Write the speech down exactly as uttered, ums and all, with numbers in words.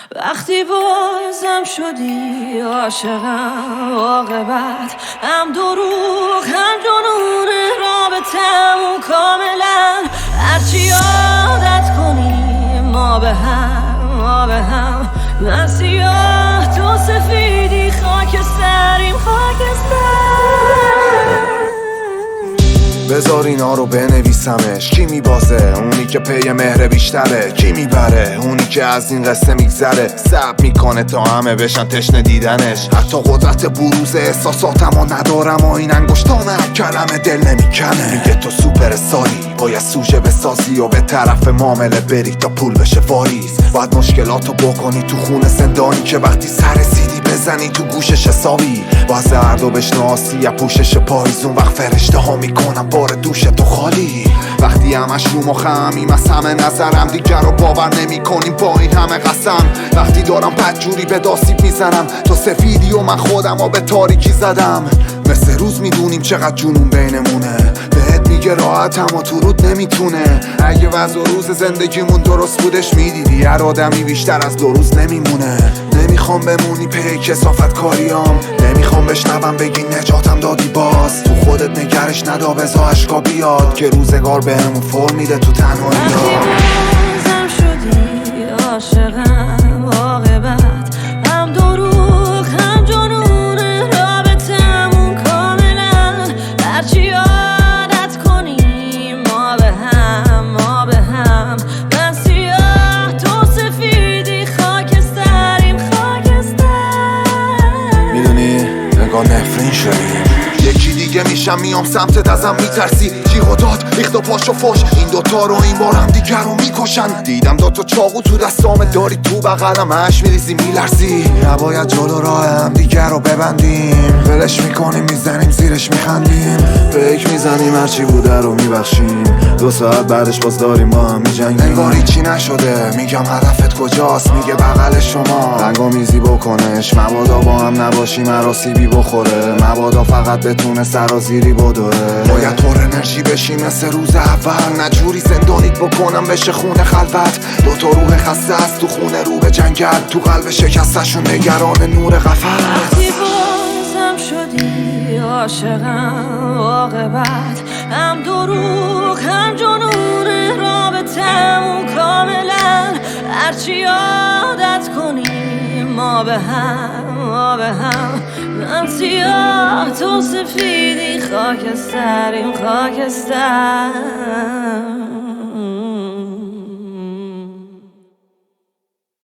وقتی بازم شدی عاشقم، عاقبت هم دروغ هم جنون، رابطمون کاملا هرچی عادت کنی ما به هم، ما به هم. من سیاه تو سفیدی، خاکستریم خاکستر. بذار اینا رو بنویسمش. کی میبازه؟ اونی که پی مهر بیشتره. کی میبره؟ اونی که از این قصه میگذره. صبر میکنه تا همه بشن تشنه دیدنش. حتی قدرت بروز احساساتمو ندارم و این انگشتانه کلمه دل نمیکنه. میگه تو سوپر استاری، باید سوژه بسازی و به طرف معامله بری تا پول بشه واریز. باید مشکلاتو بکنی تو خونه زندانی که وقتی سر سیدی بزنی تو گوشش حسابی. باید زردو بشناسی یا پوشش پاییزون، وقت فرشته ها میکنم بار دوش تو خالی. وقتی همش رو مخمیم از همه نظرم، دیگر رو باور نمی کنیم با این همه قسم. وقتی دارم بدجوری به داسیب میزنم، تو سفیدی و من خودم ها به تاریکی زدم. مثل روز میدونیم چقدر جنون بینمونه. بهت میگه راحت اما تو رود نمیتونه. اگه وضع و روز زندگیمون درست بودش میدیدی هر آدمی بیشتر از دو روز نمیمونه. نمیخوام بمونی پی کسافت کاریام، نمیخوام بشنوم بگی نجاتم دادی باز. تو خودت نگرش ندا بزا اشکا بیاد که روزگار بهمون فور میده تو تنهایی. وقتی بازم شدی عاشقم، عاقبت هم دروغ هم جنون، رابطمون کاملا هرچی عادت کنی ما به هم، ما به هم. من سیاه تو سفیدی، خاکستریم خاکستر. میدونی انگار نفرین شدیم. یکی دیگه میشم میام سمتت ازم میترسی. جیغ و داد ریخت و پاش و فاش، این دوتا رو این بار هم دیگر رو میکشن. دیدم دوتا چاقو تو دستام داری تو بغلم، اش میریزی میلرزی. نباید جلو راه هم دیگر رو ببندیم. ولش میکنیم میزنیم زیرش میخندیم. فکر میزنیم هرچی بوده رو میبخشیم. دو ساعت بعدش باز داریم با هم میجنگیم. انگار هیچی نشده. میگم هدفت کجاست؟ میگه بغل شما. رنگو میزی بکنش، مبادا با هم نباشی مرا سیبی بخوره. مبادا فقط بتونه سرازیری بدوره. باید پر انرژی بشی مثل روز اول، نجوری زندانیت بکنم بشه خونه خلوت. دوتا روح خسته است تو خونه رو به جنگل، تو قلب شکستشون نگران نور قفل. وقتی بازم شدی عاشقم، عاقبت هم دروغ هم جنون، رابطمون کاملا هرچی عادت کنی ما به هم، ما به هم. من سیاه تو سفیدی، خاکستریم خاکستر.